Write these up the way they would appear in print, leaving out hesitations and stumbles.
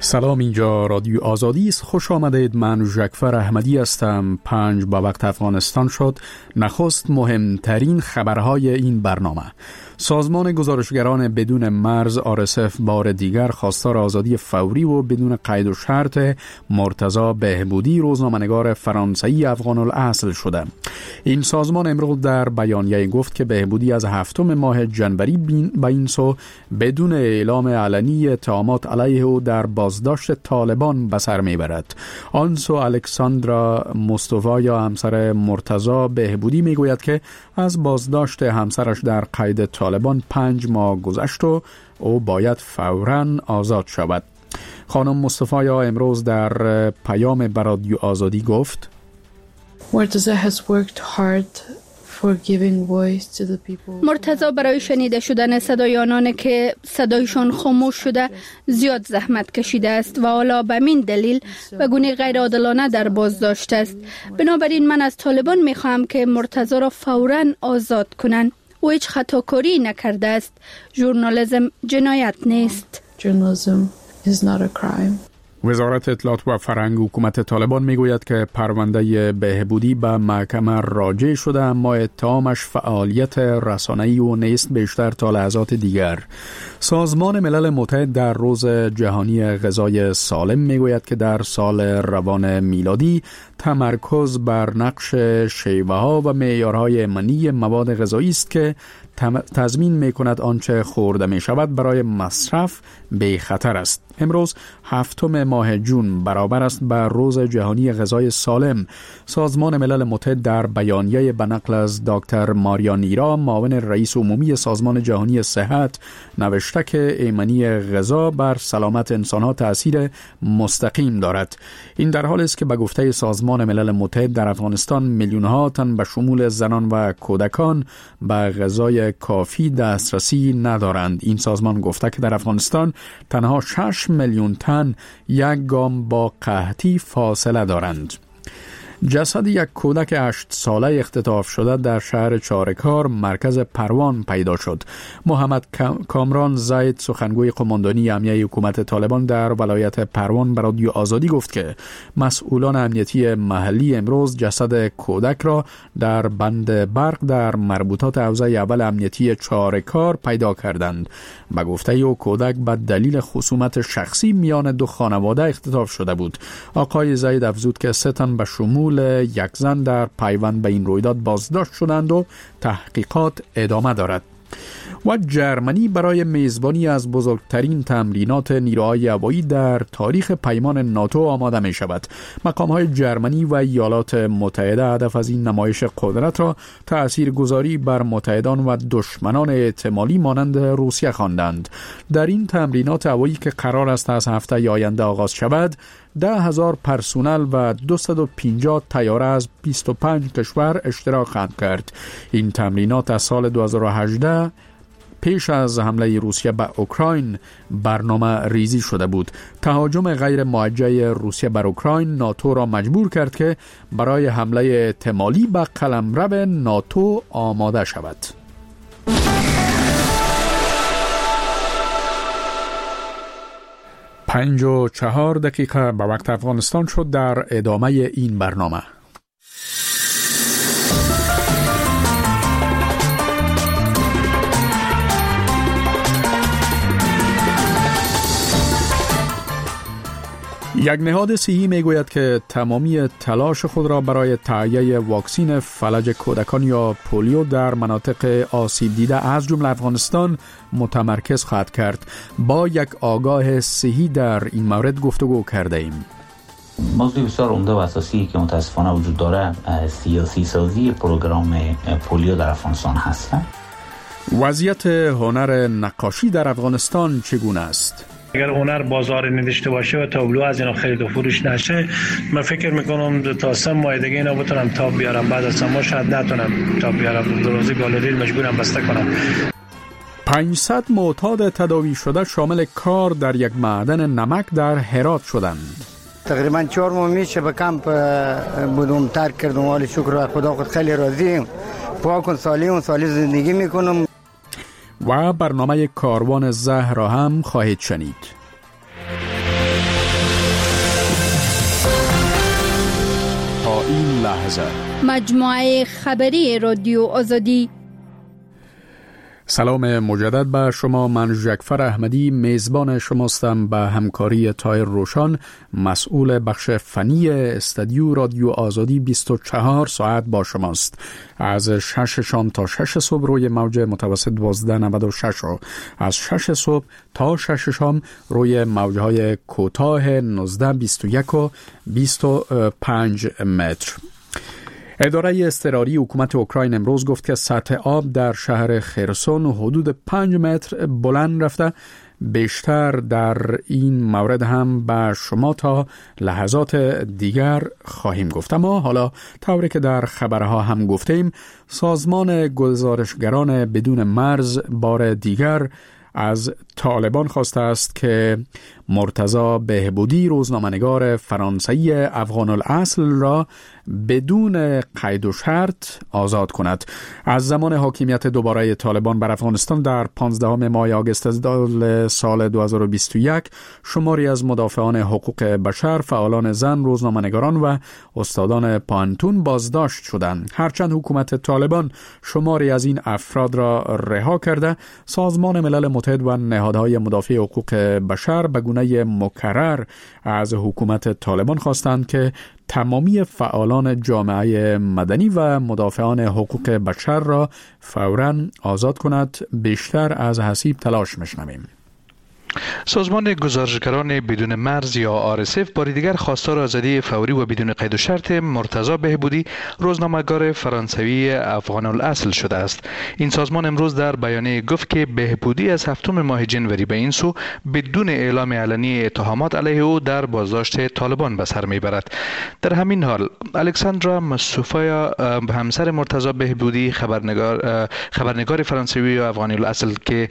سلام، اینجا رادیو آزادی است. خوش آمدید. من ژکفر احمدی هستم. 5 با وقت افغانستان شد. نخست مهمترین خبرهای این برنامه. سازمان گزارشگران بدون مرز RSF بار دیگر خواستار آزادی فوری و بدون قید و شرط مرتضی بهبودی روزنامه‌نگار فرانسوی افغان الاصل شده. این سازمان امروز در بیانیه گفت که بهبودی از 7 ماه جنوری به این سو بدون اعلام علنی اتهامات علیه او در بازداشت طالبان به سر میبرد. آنسو الکساندرا مصطفی یا همسر مرتضی بهبودی میگوید که از بازداشت همسرش در قید طالبان 5 ماه گذشت و او باید فوراً آزاد شود. خانم مصطفی یا امروز در پیام به رادیو آزادی گفت مرتضی برای شنیده شدن صدای آنان که صدایشان خاموش شده زیاد زحمت کشیده است و حالا به این دلیل به گونه غیر عادلانه در بازداشت است. بنابراین من از طالبان میخواهم که مرتضی را فوراً آزاد کنند. او هیچ خطاکاری نکرده است. ژورنالیسم جنایت نیست. Journalism is not a crime. وزارت اطلاعات و فرهنگ حکومت طالبان میگوید که پرونده بهبودی به محکمه راجع شده، اما اتهامش فعالیت رسانه‌ای و نیست بیشتر تا لحظات دیگر. سازمان ملل متحد در روز جهانی غذای سالم میگوید که در سال روان میلادی تمرکز بر نقش شیوه‌ها و معیارهای امنی مواد غذایی است که تضمین می‌کند آنچه خورده می‌شود برای مصرف بی خطر است. امروز 7 ماه جون برابر است به روز جهانی غذای سالم. سازمان ملل متحد در بیانیه به نقل از دکتر ماریا نیرا، معاون رئیس عمومی سازمان جهانی صحت، نوشته که ایمنی غذا بر سلامت انسان‌ها تأثیر مستقیم دارد. این در حالی است که به گفته سازمان ملل متحد در افغانستان میلیون‌ها تن به شمول زنان و کودکان به غذای کافی دسترسی ندارند. این سازمان گفته که در افغانستان تنها 6 میلیون تن یک گام با قحطی فاصله دارند. جسد یک کودک 8 ساله اختطاف شده در شهر چارکار مرکز پروان پیدا شد. محمد کامران زید، سخنگوی قماندانی امنیتی حکومت طالبان در ولایت پروان، به رادیو آزادی گفت که مسئولان امنیتی محلی امروز جسد کودک را در بند برق در مربوطات حوزه اول امنیتی چارکار پیدا کردند. به گفته او کودک به دلیل خصومت شخصی میان دو خانواده اختطاف شده بود. آقای زید افزود که 3 تن به شمول یک زن در پیوند به این رویداد بازداشت شدند و تحقیقات ادامه دارد. و جرمنی برای میزبانی از بزرگترین تمرینات نیروهای هوایی در تاریخ پیمان ناتو آماده می شود. مقام‌های جرمنی و ایالات متحده هدف از این نمایش قدرت را تأثیرگذاری بر متحدان و دشمنان احتمالی مانند روسیه خواندند. در این تمرینات هوایی که قرار است از هفته آینده آغاز شود، 10,000 پرسنل و 250 طیاره از 25 کشور اشتراک خواهند کرد. این تمرینات از سال 2018 پیش از حمله روسیه به اوکراین برنامه ریزی شده بود. تهاجم غیر موجه روسیه بر اوکراین ناتو را مجبور کرد که برای حمله احتمالی به قلمرو ناتو آماده شود. پنج و 4 دقیقه به وقت افغانستان شد. در ادامه این برنامه یک نهاد صحی میگوید که تمامی تلاش خود را برای تهیه واکسن فلج کودکان یا پولیو در مناطق آسیب دیده از جمله افغانستان متمرکز خواهد کرد. با یک آگاه صحی در این مورد گفتگو کرده ایم. موضوع بسیار عمده و اساسی که متاسفانه وجود داره سیاسی سازی پروگرام پولیو در افغانستان هست. وضعیت هنر نقاشی در افغانستان چگونه است؟ اگر هنر بازار نداشته باشه و تابلو از اینا خرید و فروش نشه، من فکر میکنم تا 3 ماه دیگه اینا بتونم تاب بیارم. بعد از 3 ماه شاید نتونم تاب بیارم. درازی گالری مجبورم بسته کنم. 500 معتاد تداوی شده شامل کار در یک معدن نمک در هرات شدند. تقریبا 4 ماه میشه به کمپ بودم، ترک کردم. ولی شکر و خدا خود خیلی راضیم. پاک و سالم زندگی میکنم. و برنامه کاروان زهر را هم خواهید شنید. این لحظه. مجموعه خبری رادیو آزادی. سلام مجدد به شما. من جعفر احمدی میزبان شماستم. به همکاری تایر روشان مسئول بخش فنی استودیو رادیو آزادی 24 ساعت با شماست. از 6 شام تا 6 صبح روی موج متوسط 1296 و از 6 صبح تا 6 شام روی موجهای کوتاه 19 21 و 25 متر. اداره اضطراری حکومت اوکراین امروز گفت که سطح آب در شهر خرسون حدود 5 متر بلند رفته. بیشتر در این مورد هم به شما تا لحظات دیگر خواهیم گفت. اما حالا طوری که در خبرها هم گفتیم، سازمان گزارشگران بدون مرز بار دیگر از طالبان خواسته است که مرتضی بهبودی روزنامه‌نگار فرانسوی افغان الاصل را بدون قید و شرط آزاد کند. از زمان حاکمیت دوباره طالبان بر افغانستان در 15 ماه آگوست سال 2021 شماری از مدافعان حقوق بشر، فعالان زن، روزنامه‌نگاران و استادان پانتون بازداشت شدند. هرچند حکومت طالبان شماری از این افراد را رها کرده، سازمان ملل متحد و نهادهای مدافع حقوق بشر به گونه مکرر از حکومت طالبان خواستند که تمامی فعالان جامعه مدنی و مدافعان حقوق بشر را فوراً آزاد کند. بیشتر از حسیب تلاش می‌شنویم. سازمان گزارشگران بدون مرز یا RSF بار دیگر خواستار آزادی فوری و بدون قید و شرط مرتضی بهبودی روزنامه‌نگار فرانسوی افغان الاصل شده است. این سازمان امروز در بیانیه گفت که بهبودی از 7 ماه جنوری به این سو بدون اعلام علنی اتهامات علیه او در بازداشت طالبان به سر میبرد. در همین حال الکساندرا مصطفی همسر مرتضی بهبودی خبرنگار فرانسوی افغان الاصل که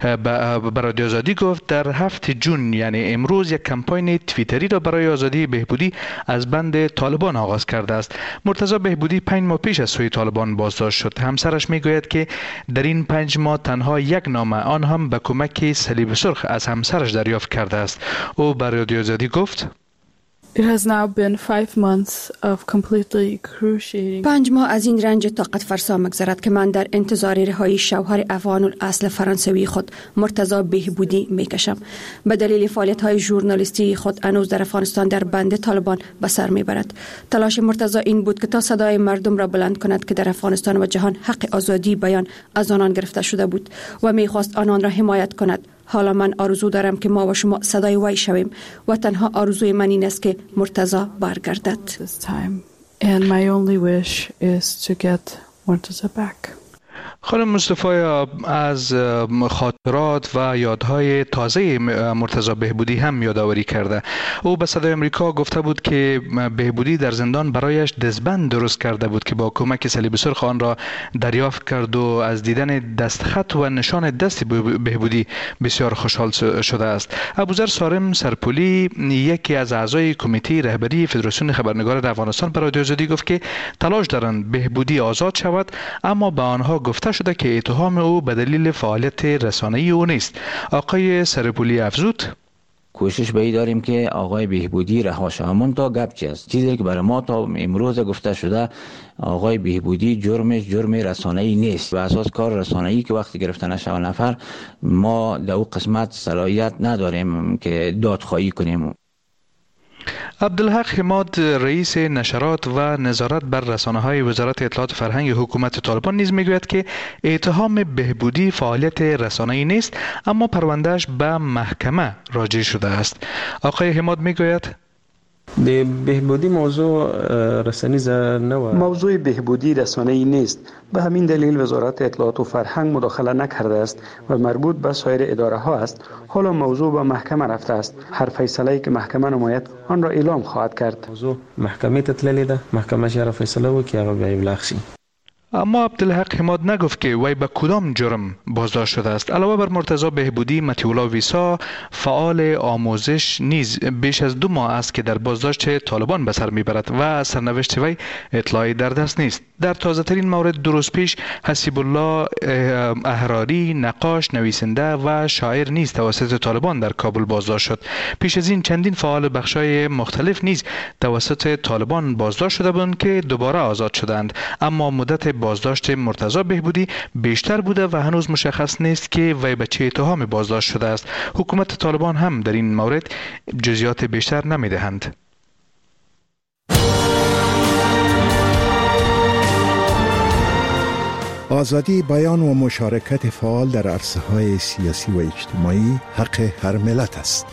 به رادیو آزادی گفت در 7 جون یعنی امروز یک کمپاین توییتری را برای آزادی بهبودی از بند طالبان آغاز کرده است. مرتضی بهبودی 5 ماه پیش از سوی طالبان بازداشت شد. همسرش میگوید که در این 5 ماه تنها یک نامه، آن هم به کمک صلیب سرخ، از همسرش دریافت کرده است. او بر رادیو آزادی گفت: It has now been 5 months of completely excruciating. 5 ماه از این رنج طاقت فرسا مگذرد که من در انتظار رهایی شوهر افغان الاصل فرانسوی خود مرتضی بهبودی میکشم. به دلیل فعالیت‌های ژورنالیستی خود هنوز در افغانستان در بند طالبان به سر میبرد. تلاش مرتضی این بود که تا صدای مردم را بلند کند که در افغانستان و جهان حق آزادی بیان از آنان گرفته شده بود و میخواست آنان را حمایت کند. حالا من آرزو دارم که ما و شما صدای وی شویم و تنها آرزوی من این است که مرتضی برگردد. And my only wish is to get Murtaza back. خانم مصطفی از خاطرات و یادهای تازه مرتضی بهبودی هم یادآوری کرده. او به صدای آمریکا گفته بود که بهبودی در زندان برایش دستبند درست کرده بود که با کمک صلیب سرخ آن را دریافت کرد و از دیدن دستخط و نشان دست بهبودی بسیار خوشحال شده است. ابوذر سارم سرپولی، یکی از اعضای کمیته رهبری فدراسیون خبرنگاران افغانستان، برای رادیو آزادی گفت که تلاش دارند بهبودی آزاد شود، اما به آنها گفته شده که اتهام او به دلیل فعالیت رسانه‌ای او نیست. آقای سرپولی افزود: کوشش به این داریم که آقای بهبودی رها شود. همون تا گپ چی است؟ چیزی که برای ما تا امروز گفته شده آقای بهبودی جرم رسانه‌ای نیست. به اساس کار رسانه‌ای که وقتی گرفتن نشه نفر، ما در او قسمت صلاحیت نداریم که دادخواهی کنیم. عبدالحق حماد، رئیس نشرات و نظارت بر رسانه‌های وزارت اطلاعات فرهنگ حکومت طالبان، نیز میگوید که اتهام بهبودی فعالیت رسانه‌ای نیست، اما پروندهش به محکمه راجع شده است. آقای حماد میگوید: بهبودی موضوع رسانه‌ای موضوع بهبودی رسانه‌ای نیست. به همین دلیل وزارت اطلاعات و فرهنگ مداخله نکرده است و مربوط به سایر اداره ها است. حالا موضوع به محکمه رفته است. هر فیصله‌ای که محکمه نماید آن را اعلام خواهد کرد. موضوع محکمه تتللی ده، محکمه شهر فیصله وکړي هغه به ابلاغ شي. اما عبدالحق حماد نگفت که وی به کدام جرم بازداشت شده است. علاوه بر مرتضی بهبودی، مطیع ویسا فعال آموزش نیز بیش از 2 ماه است که در بازداشت طالبان به سر میبرد و سرنوشت وی اطلاعی در دست نیست. در تازه ترین مورد 2 روز پیش حسیب الله احراری، نقاش، نویسنده و شاعر نیز توسط طالبان در کابل بازداشت شد. پیش از این چندین فعال بخشای مختلف نیز توسط طالبان بازداشت شده بودند که دوباره آزاد شدند، اما مدت بازداشت مرتضی بهبودی بیشتر بوده و هنوز مشخص نیست که وی به چه اتهامی بازداشت شده است. حکومت طالبان هم در این مورد جزئیات بیشتر نمی‌دهند. آزادی بیان و مشارکت فعال در عرصه‌های سیاسی و اجتماعی حق هر ملت است.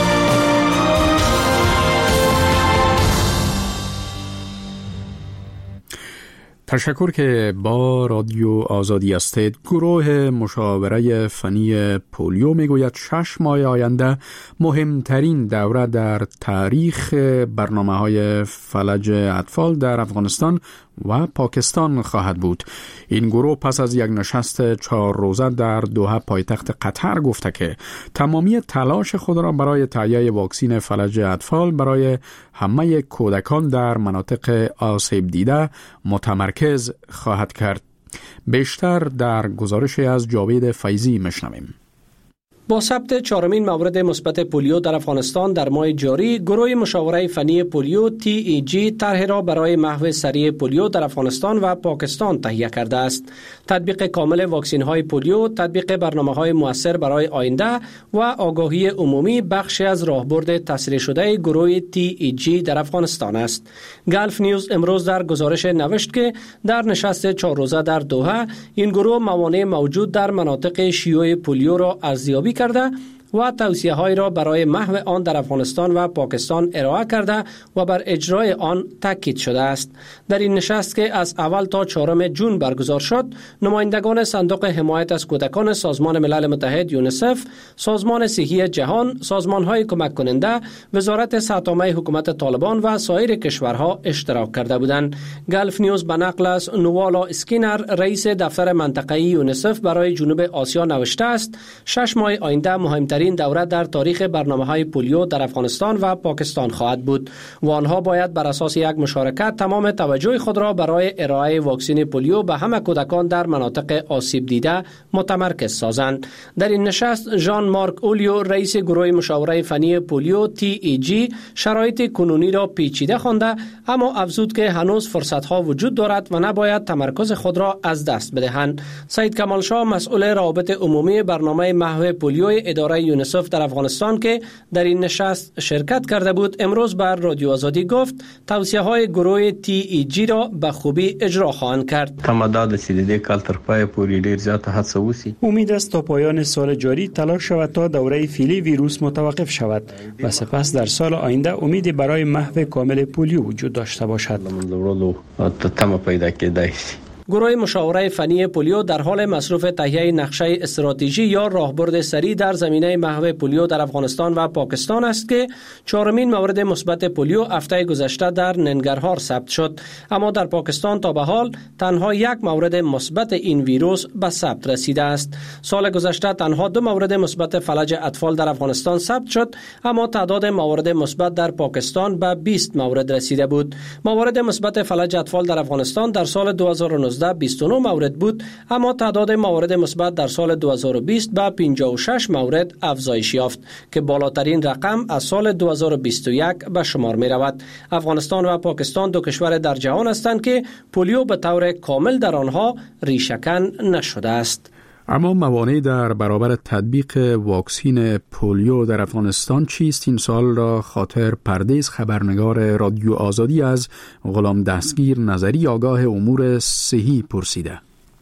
تشکر که با رادیو آزادی هستید. گروه مشاوره فنی پولیو میگوید 6 ماه آینده مهمترین دوره در تاریخ برنامه‌های فلج اطفال در افغانستان و پاکستان خواهد بود. این گروه پس از یک نشست 4 روزه در دوحه پایتخت قطر گفته که تمامی تلاش خود را برای تهیه واکسن فلج اطفال برای همه کودکان در مناطق آسیب دیده متمرکز خواهد کرد. بیشتر در گزارشی از جاوید فیضی میشنویم. با ثبت 4مین مورد مثبت پولیو در افغانستان در ماه جاری، گروه مشاوره فنی پولیو TEG طرح را برای محو سریع پولیو در افغانستان و پاکستان تهیه کرده است. تطبیق کامل واکسن های پولیو، تطبیق برنامه های مؤثر برای آینده و آگاهی عمومی بخشی از راهبرد تسریع شده گروه TEG در افغانستان است. گلف نیوز امروز در گزارش نوشت که در نشست 4 روزه در دوحه این گروه موانع موجود در مناطق شیوع پولیو را ارزیابی کرده و توصیه‌های را برای محو آن در افغانستان و پاکستان ارائه کرده و بر اجرای آن تاکید شده است. در این نشست که از اول تا 4 جون برگزار شد، نمایندگان صندوق حمایت از کودکان سازمان ملل متحد یونیسف، سازمان صحی جهان، سازمان‌های کمک کننده، وزارت صحت عامه حکومت طالبان و سایر کشورها اشتراک کرده بودند. گلف نیوز به نقل از نوالا اسکینر، رئیس دفتر منطقه‌ای یونیسف برای جنوب آسیا نوشته است: 6 ماه آینده مهمترین دوره در تاریخ برنامه‌های پولیو در افغانستان و پاکستان خواهد بود و آنها باید بر اساس یک مشارکت تمام توجه خود را برای ارائه واکسن پولیو به همه کودکان در مناطق آسیب دیده متمرکز سازند. در این نشست ژان مارک اولیو، رئیس گروه مشاوره فنی پولیو TEG، شرایط کنونی را پیچیده خوانده، اما افزود که هنوز فرصت‌ها وجود دارد و نباید تمرکز خود را از دست بدهند. سید کمال شاه، مسئول روابط عمومی برنامه محو پولیو اداره یونیسف در افغانستان که در این نشست شرکت کرده بود، امروز بر رادیو آزادی گفت توصیه‌های گروه TEG را به خوبی اجرا خواهند کرد. تمداد رسیدگی کال تر پای پوری ډیر زیات هڅه وسی. امید است تا پایان سال جاری تلاش شود تا دوره فعلی ویروس متوقف شود و سپس در سال آینده امید برای محو کامل پولیو وجود داشته باشد. تمام پیدا کېدای شي. گروه مشاوره فنی پولیو در حال مصروف تهیه نقشه استراتژی یا راهبرد سریع در زمینه محو پولیو در افغانستان و پاکستان است که 4مین مورد مثبت پولیو هفته گذشته در ننگرهار ثبت شد، اما در پاکستان تا به حال تنها 1 مورد مثبت این ویروس به ثبت رسیده است. سال گذشته تنها 2 مورد مثبت فلج اطفال در افغانستان ثبت شد، اما تعداد موارد مثبت در پاکستان به 20 مورد رسیده بود. موارد مثبت فلج اطفال در افغانستان در سال 2019 29 مورد بود، اما تعداد موارد مثبت در سال 2020 به 56 مورد افزایش یافت که بالاترین رقم از سال 2021 به شمار می رود. افغانستان و پاکستان 2 کشور در جهان هستند که پولیو به طور کامل در آنها ریشه‌کن نشده است. اما موانع در برابر تطبیق واکسن پولیو در افغانستان چیست؟ این سوال را خاطر پردیس، خبرنگار رادیو آزادی، از غلام دستگیر نظری آگاه امور صحی پرسیده.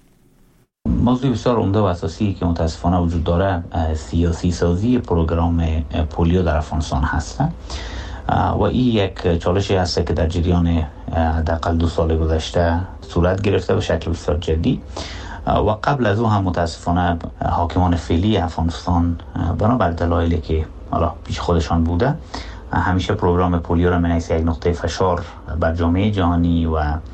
موضوع بسیار عمده و اساسی که متاسفانه وجود داره سیاسی سازی پروگرام پولیو در افغانستان هست و این یک چالشی هست که در جریان حداقل 2 سال گذشته صورت گرفته به شکل بسیار جدی و قبل از او هم متاسفانه حاکمان فعلی افغانستان بنابر دلایلی که حالا پیش خودشان بوده همیشه پروگرام پولیو را می‌نویسه یک نقطه فشار بر جامعه جهانی و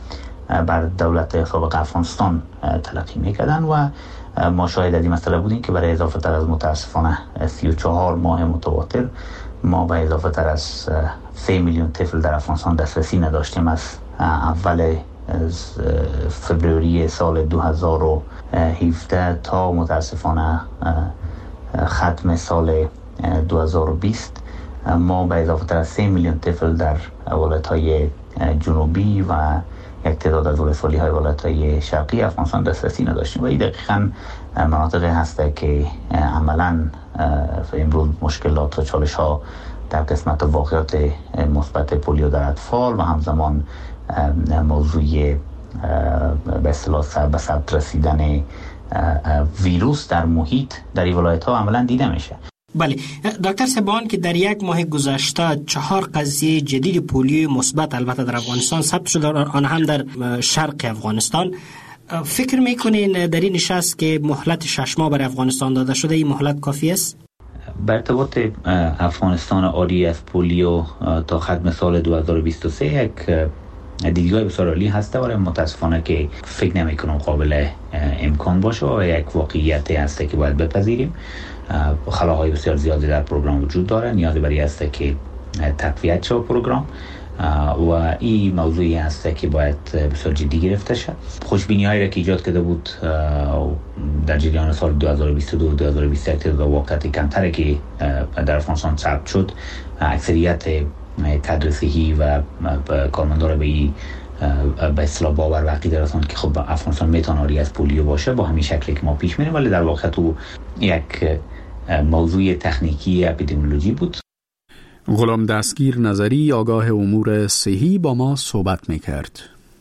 بر دولت سابق افغانستان تلقی میکردن و ما شاهد از این مسئله بودیم که برای اضافه تر از متاسفانه 34 ماه متواتر ما به اضافه تر از 3 میلیون طفل در افغانستان دسترسی نداشتیم. از اول فبروری سال 2017 تا متاسفانه ختم سال 2020 ما به اضافه تر از 3 میلیون طفل در ولایت‌های جنوبی و یک تعداد از ولسوالی‌های ولایت‌های شرقی افغانستان دسترسی نداشتیم و این دقیقاً مناطقی هسته که عملاً امروز مشکلات و چالش‌ها در قسمت واقعات مثبت پولیو در اطفال و همزمان موضوع به اصطلاح به ثبت رسیدن ویروس در محیط در این ولایت‌ها عملاً دیده میشه. بله دکتر سبان که در یک ماه گذشته 4 قضیه جدید پولیو مثبت البته در افغانستان ثبت شده، آن هم در شرق افغانستان، فکر میکنین در این نشست که مهلت 6 ماه برای افغانستان داده شده این مهلت کافی است؟ بر ارتباط افغانستان عاری از پولیو تا ختم سال 2023 یک دیدگاه بسیار عالی هسته و متاسفانه که فکر نمیکنم قابل امکان باشه و یک واقعیت هسته که باید بپذیریم. خلاهای بسیار زیادی در پروگرام وجود داره، نیازی برای هسته که تقویت شه پروگرام و این موضوعی هسته که باید بسیار جدی گرفته شد. خوشبینی هایی را که ایجاد کرده بود در جریان سال 2022 و 2021 تعداد واقعیت کمتره که در افغانستان ثبت شد، اکثریت تدریسی و کارمندان به اصطلاح باور و عقیده دارن که خب افغانستان میتونه عاری از پولیو باشه با همین شکلی که ما پیش میریم، ولی در واقع تو یک موضوع تکنیکی اپیدمیولوژی بود. غلام دستگیر نظری آگاه امور صحی با ما صحبت میکرد.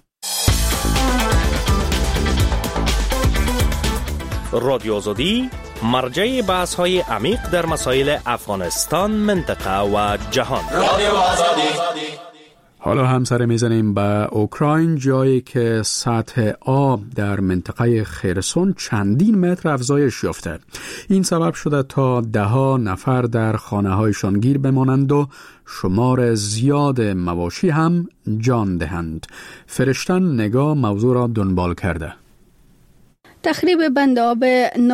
رادیو آزادی مرجع بحث های عمیق در مسائل افغانستان، منطقه و جهان. رادیو آزادی. حالا هم سر میزنیم به اوکراین، جایی که سطح آب در منطقه خرسون چندین متر افزایش یافته. این سبب شده تا 10 نفر در خانه‌هایشان گیر بمانند و شمار زیاد مواشی هم جان دهند. فرشتن نگاه موضوع را دنبال کرده. تخریب بند آب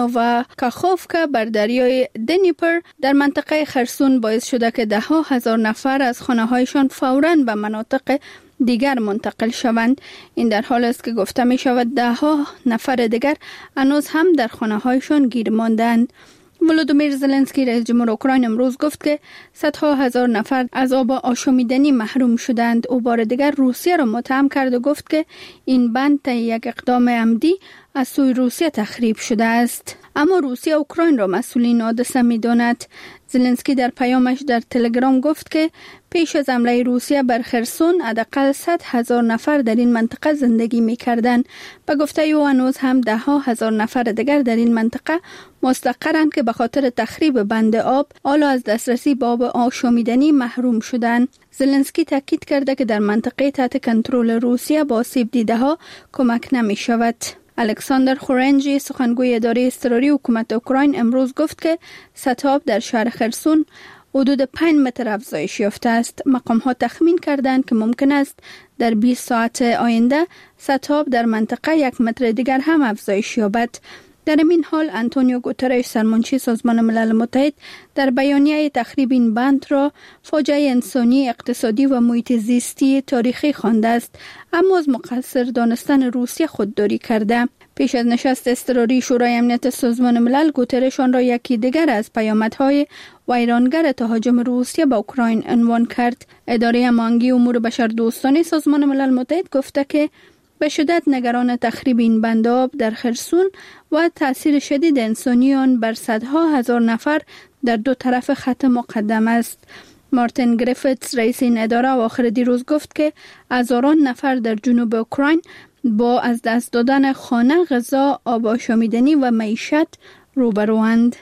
نوواکاخوفکا بر دریای دنیپر در منطقه خرسون باعث شده که 10,000 نفر از خانه‌هایشان فوراً به مناطق دیگر منتقل شوند. این در حالی است که گفته می شود 10 نفر دیگر هنوز هم در خانه‌هایشان گیر ماندند. ولودیمیر زلنسکی رئیس جمهور اوکراین امروز گفت که صدها هزار نفر از آب آشامیدنی محروم شدند. او بار دیگر روسیه را متهم کرد و گفت که این بند طی یک اقدام عمدی از سوی روسیه تخریب شده است. اما روسیه اوکراین را مسئول این حادثه می‌داند. زلنسکی در پیامش در تلگرام گفت که پیش از حمله روسیه بر خرسون حداقل 100,000 نفر در این منطقه زندگی می‌کردند. به گفته او هنوز هم 10,000 نفر دیگر در این منطقه مستقرند که به خاطر تخریب بند آب حالا از دسترسی به آب آشامیدنی محروم شدند. زلنسکی تاکید کرده که در منطقه تحت کنترل روسیه با آسیب دیده‌ها کمک نمی‌شود. الکساندر خورنجی سخنگوی اداره اضطراری حکومت اوکراین امروز گفت که سطح آب در شهر خرسون حدود 5 متر افزایش یافته است. مقام‌ها تخمین کردند که ممکن است در 20 ساعت آینده سطح آب در منطقه 1 متر دیگر هم افزایش یابد. در این حال آنتونیو گوترش سرمنشی سازمان ملل متحد در بیانیه تخریب این بند را فاجعه انسانی، اقتصادی و محیط زیستی تاریخی خوانده است، اما از مقصر دانستن روسیه خودداری کرده. پیش از نشست اضطراری شورای امنیت سازمان ملل، گوترش آن را یکی دیگر از پیامدهای ویرانگر تهاجم روسیه به اوکراین عنوان کرد. اداره هماهنگی امور بشردوستانه سازمان ملل متحد گفته که به شدت نگران تخریب این بند آب در خرسون و تأثیر شدید انسانی آن بر صدها هزار نفر در دو طرف خط مقدم است. مارتین گریفیتس رئیس این اداره آخر دیروز گفت که هزاران نفر در جنوب اوکراین با از دست دادن خانه، غذا، آب آشامیدنی و معیشت روبروند.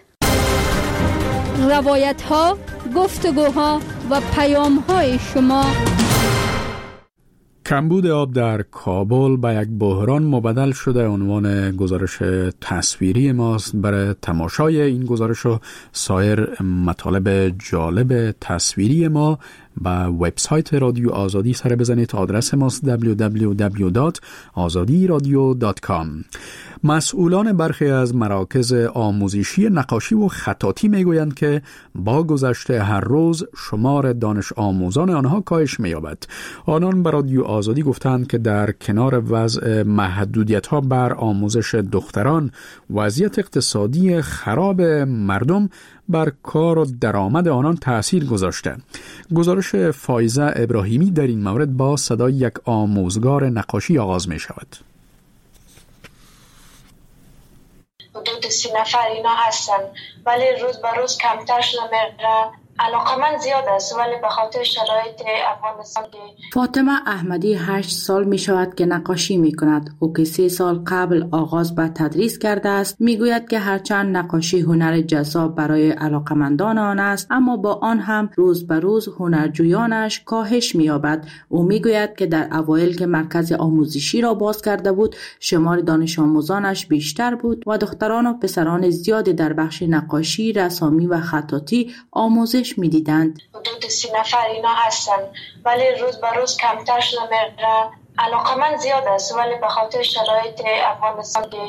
روایت‌ها، گفتگوها و پیام‌های شما. کمبود آب در کابل به یک بحران مبدل شده. عنوان گزارش تصویری ماست. برای تماشای این گزارش و سایر مطالب جالب تصویری ما با وبسایت رادیو آزادی سر بزنید. آدرس ماست www.azadiradio.com. مسئولان برخی از مراکز آموزشی نقاشی و خطاطی میگویند که با گذشت هر روز شمار دانش آموزان آنها کاهش می‌یابد. آنان به رادیو آزادی گفتند که در کنار وضع محدودیت‌ها بر آموزش دختران، وضعیت اقتصادی خراب مردم بر کار و درآمد آنان تأثیر گذاشته. گزارش فایزه ابراهیمی در این مورد با صدای یک آموزگار نقاشی آغاز می شود. حدود 30 نفر اینا هستن، ولی روز به روز کمتر شده میره. علاقه من زیاد است، ولی به خاطر شرایط افغانستان. فاطمه احمدی 8 سال می شود که نقاشی می کند. او که 3 سال قبل آغاز به تدریس کرده است، می گوید که هرچند نقاشی هنر جذاب برای علاقمندان آن است، اما با آن هم روز به روز هنرجویانش کاهش می یابد. او می گوید که در اوایل که مرکز آموزشی را باز کرده بود، شمار دانش آموزانش بیشتر بود و دختران و پسران زیادی در بخش نقاشی، رسامی و خطاطی آموزش می‌دیدند. حدود 30 نفر اینا هستن، ولی روز به روز کمتر شده میره. علاقه من زیاد است، ولی به خاطر شرایط افغانستان که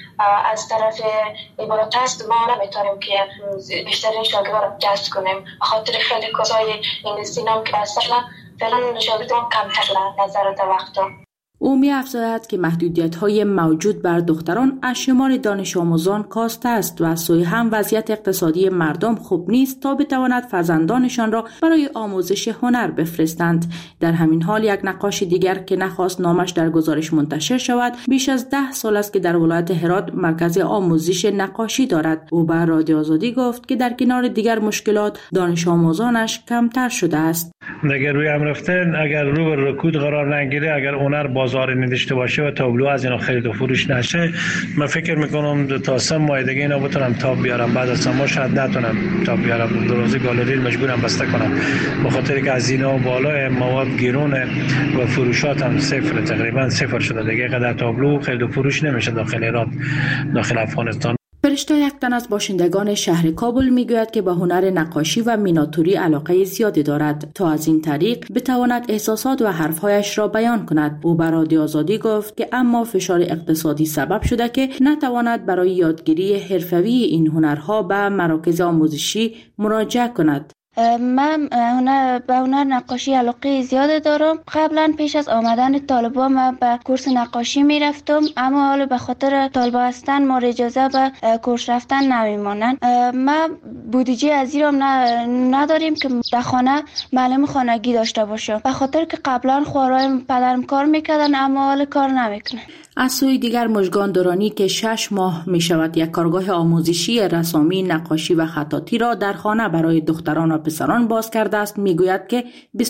از طرف عبارت است، ما نمیتونیم که بیشترین شاگردان جذب کنیم. به خاطر خیلی کورس‌های انگلیسی نام که بسته شدن، فعلا شاگردان کمتر شدن نظر وقتا. او می‌افزاید که محدودیت‌های موجود بر دختران از شمار دانش آموزان کاسته است و از سوی هم وضعیت اقتصادی مردم خوب نیست تا بتواند فرزندانشان را برای آموزش هنر بفرستند. در همین حال یک نقاش دیگر که نخواست نامش در گزارش منتشر شود، بیش از 10 سال است که در ولایت هرات مرکز آموزش نقاشی دارد. او به رادیو آزادی گفت که در کنار دیگر مشکلات، دانش آموزانش کمتر شده است. اگر روی هم رفتن، اگر رو به رکود قرار نگیره، اگر هنر بازار نداشته باشه و تابلو از اینا خرید و فروش نشه، من فکر میکنم تا 3 ماه دیگه اینا بتونم تاب بیارم. بعد از 3 ماه شاید نتونم تاب بیارم. درازی گالری مجبورم بسته کنم، به خاطر که از اینا بالا مواد گرونه و فروشات هم صفر، تقریبا صفر شده دیگه. قدر تابلو خرید و فروش نمیشه داخل ایران، داخل افغانستان. فرشته، یک تن از باشندگان شهر کابل میگوید که به هنر نقاشی و میناتوری علاقه زیادی دارد تا از این طریق بتواند احساسات و حرفهایش را بیان کند. او به رادیو آزادی گفت که اما فشار اقتصادی سبب شده که نتواند برای یادگیری حرفه‌ای این هنرها به مراکز آموزشی مراجعه کند. من به هنر نقاشی علاقه زیاده دارم. قبلا پیش از آمدن طالبان من به کورس نقاشی می رفتم، اما حالا به خاطر طالب هستن ما اجازه به کورس رفتن نمیمانند. من بودجه از ایران نداریم که در خانه معلم خانگی داشته باشم، به خاطر که قبلا خوارای پدرم کار میکردن اما حالا کار نمیکنن. از سوی دیگر مژگان دورانی که 6 ماه می شود یک کارگاه آموزشی رسامی، نقاشی و خطاطی را در خانه برای دختران و پسران باز کرده است، می گوید که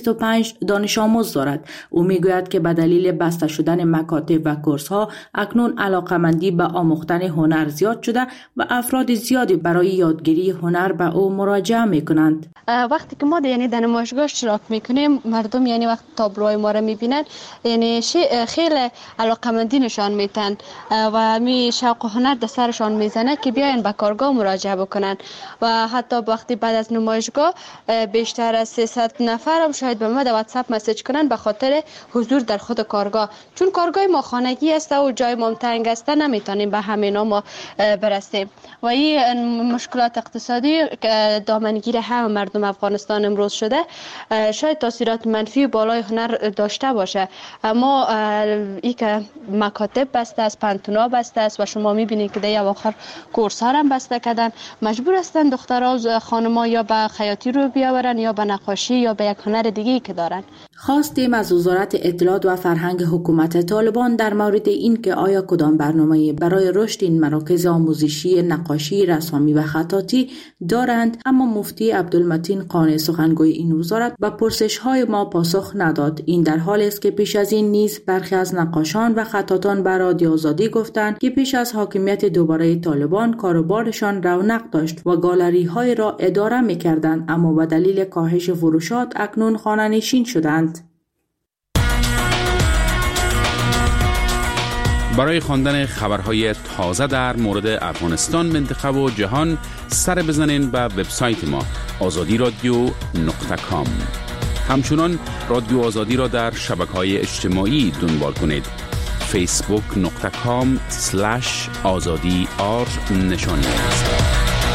25 دانش آموز دارد. او می گوید که به دلیل بسته شدن مکاتب و کورس ها اکنون علاقمندی به آموختن هنر زیاد شده و افراد زیادی برای یادگیری هنر به او مراجعه می کنند. وقتی که ما در نمایشگاه اشتراک میکنیم، مردم وقت تابلوهای ما را میبینند، خیلی علاقمندی نشان میدن و شوق هنر در سرشان میزنه که بیاین به کارگاه مراجعه بکنن. و حتی وقتی بعد از نمایشگاه بیشتر از 300 نفر هم شاید به ما در واتساپ مسیج کنن به خاطر حضور در خود کارگاه، چون کارگاه ما خانگی است و جای ما تنگ است، نمیتونیم به همینا ما برسیم. و این مشکلات اقتصادی دامنگیر همه مردم افغانستان امروز شده، شاید تاثیرات منفی بالای هنر داشته باشه. اما ای که مکاتب بسته است، پانتونا بسته است و شما میبینید که در اواخر کورس ها هم بسته کردن، مجبور هستن دخترها خانم‌ها یا به خیاطی رو بیاورن یا به نقاشی یا به یک هنر دیگه‌ای که دارن. خواستیم از وزارت اطلاعات و فرهنگ حکومت طالبان در مورد این که آیا کدام برنامه‌ای برای رشد این مراکز آموزشی نقاشی، رسامی و خطاطی دارند، اما مفتی عبدالمتین قانع سخنگوی این وزارت به پرسش‌های ما پاسخ نداد. این در حالی است که پیش از این نیز برخی از نقاشان و خطاطان به رادیو آزادی گفتند که پیش از حاکمیت دوباره طالبان کاروبارشان رونق داشت و گالری‌های را اداره می‌کردند، اما به دلیل کاهش فروشات اکنون خانه‌نشین شدند. برای خواندن خبرهای تازه در مورد افغانستان، منطقه و جهان سر بزنین به وبسایت ما azadiradyo.com. همچنان رادیو آزادی را در شبکه‌های اجتماعی دنبال کنید. facebook.com/azadi نشانی است.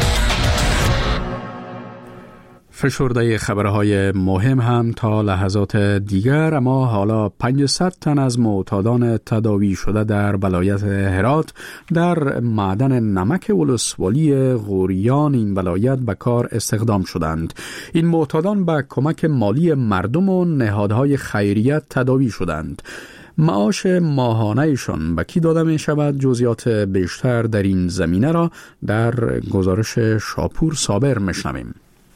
فشرده خبرهای مهم هم تا لحظات دیگر، اما حالا 500 تن از معتادان تداوی شده در ولایت هرات در معدن نمک ولسوالی غوریان این ولایت به کار استخدام شدند. این معتادان به کمک مالی مردم و نهادهای خیریت تداوی شدند. معاش ماهانه‌شان به کی داده می شود؟ جزئیات بیشتر در این زمینه را در گزارش شاپور صابر میشنویم.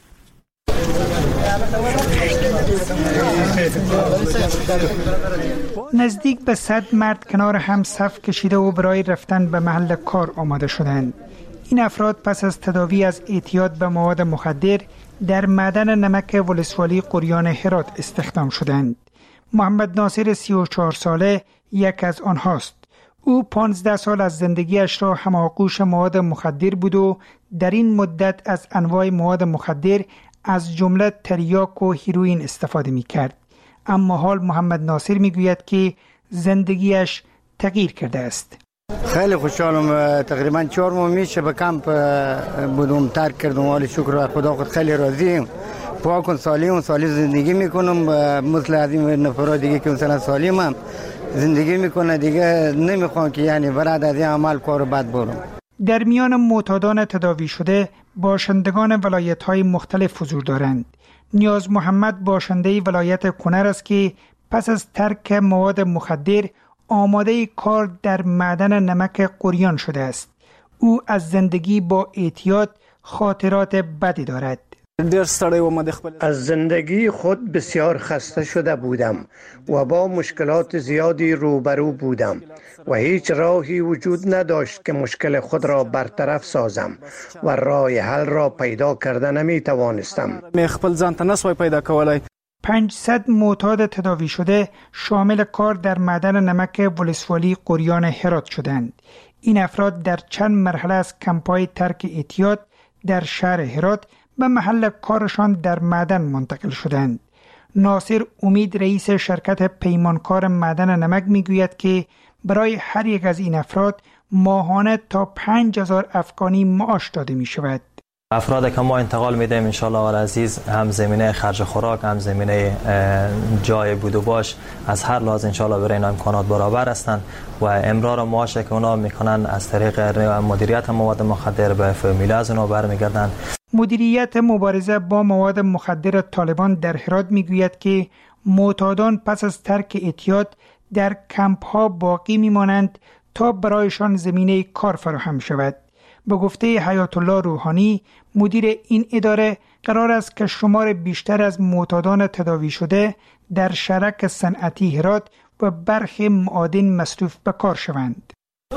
نزدیک به 100 مرد کنار هم صف کشیده و برای رفتن به محل کار آماده شدند. این افراد پس از تداوی از اعتیاد به مواد مخدر در معدن نمک ولسوالی غوریان هرات استخدام شدند. محمد ناصر 34 ساله یک از آنهاست. او 15 سال از زندگیش را هماغوش مواد مخدر بود و در این مدت از انواع مواد مخدر از جمله تریاک و هیروئین استفاده می کرد. اما حال محمد ناصر می گوید که زندگیش تغییر کرده است. خیلی خوشحالم. تقریبا 4 ماه میشه به کمپ بودم، ترک کردم. ولی شکر و خدا خود خیلی راضیم. پاکن سالم زندگی میکنم، مثل از این نفرات دیگه که مثلا سالمم زندگی میکنه. دیگه نمیخوام که یعنی برای از این عمل کار بد برم. در میان معتادان تداوی شده باشندگان ولایت‌های مختلف حضور دارند. نیاز محمد باشنده ولایت کنر است که پس از ترک مواد مخدر آماده کار در معدن نمک غوریان شده است. او از زندگی با اعتیاد خاطرات بدی دارد. از زندگی خود بسیار خسته شده بودم و با مشکلات زیادی روبرو بودم و هیچ راهی وجود نداشت که مشکل خود را برطرف سازم و راه حل را پیدا کرده نمی توانستم. 500 معتاد تداوی شده شامل کار در معدن نمک ولسوالی غوریان هرات شدند. این افراد در چند مرحله از کمپ‌های ترک اعتیاد در شهر هرات به محل کارشان در معدن منتقل شدند. ناصر امید رئیس شرکت پیمانکار معدن نمک میگوید که برای هر یک از این افراد ماهانه تا 5000 افغانی معاش داده می شود. افرادی که ما انتقال میدیم انشالله العزیز هم زمینه خرج خوراک، هم زمینه جای بود و باش از هر لحاظ انشالله برای اینا امکانات برابر هستند و امرار معاشی که اونا میکنن از طریق مدیریت مواد مخدر به فامیل از اونا برمیگردن. مدیریت مبارزه با مواد مخدر طالبان در هرات میگوید که معتادان پس از ترک اعتیاد در کمپ ها باقی میمانند تا برایشان زمینه کار فراهم شود. به گفته حیات الله روحانی مدیر این اداره قرار است که شمار بیشتر از معتادان تداوی شده در شرک صنعتی هرات و برخی معادن مصروف به کار شوند.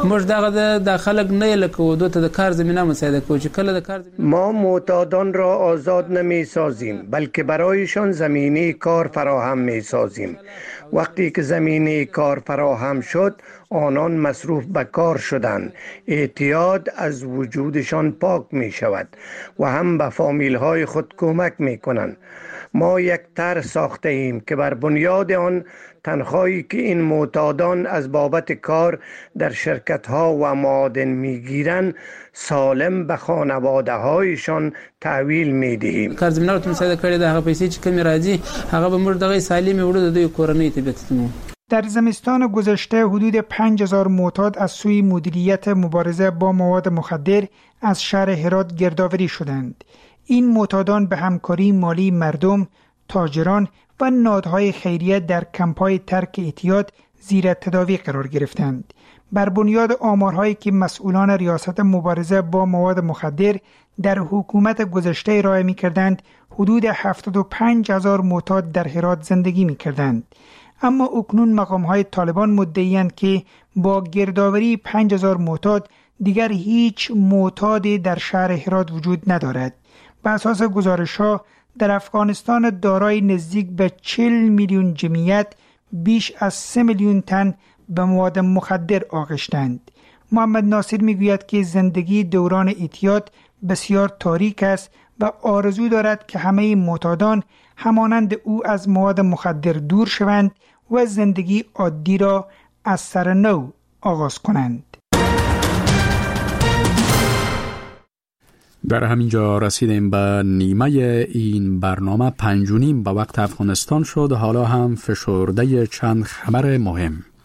ما معتادان را آزاد نمی سازیم بلکه برایشان زمینه کار فراهم می سازیم. وقتی که زمینه کار فراهم شد آنان مصروف به کار شدند. اعتیاد از وجودشان پاک می شود و هم به فامیل های خود کمک می کنند. ما یک طرح ساخته ایم که بر بنیاد آن تنخواهی که این معتادان از بابت کار در شرکت ها و معادن می گیرند سالم به خانواده هایشان تحویل می دهیم. کار زمینه رو مساعده کړی د هغه پیسې چې کمی راځي هغه به موږ دغه سالمي وړو د دوی کورنۍ ته بتمو. در زمستان گذشته حدود 5000 معتاد از سوی مدیریت مبارزه با مواد مخدر از شهر هرات گردآوری شدند. این معتادان به همکاری مالی مردم، تاجران و نهادهای خیریه در کمپ‌های ترک اعتیاد زیر تداوی قرار گرفتند. بر بنیاد آمارهایی که مسئولان ریاست مبارزه با مواد مخدر در حکومت گذشته ارائه می‌کردند، حدود 75000 معتاد در هرات زندگی می‌کردند. اما اکنون مقام‌های طالبان مدعی‌اند که با گردآوری 5000 معتاد دیگر هیچ معتادی در شهر هرات وجود ندارد. بر اساس گزارش‌ها در افغانستان دارای نزدیک به 40 میلیون جمعیت بیش از 3 میلیون تن به مواد مخدر آغشتند. محمد ناصر میگوید که زندگی دوران اعتیاد بسیار تاریک است و آرزو دارد که همه معتادان همانند او از مواد مخدر دور شوند و زندگی عادی را از سر نو آغاز کنند. در همینجا رسیدیم به نیمه این برنامه. 5:30 به وقت افغانستان شد. حالا هم فشرده چند خبر مهم.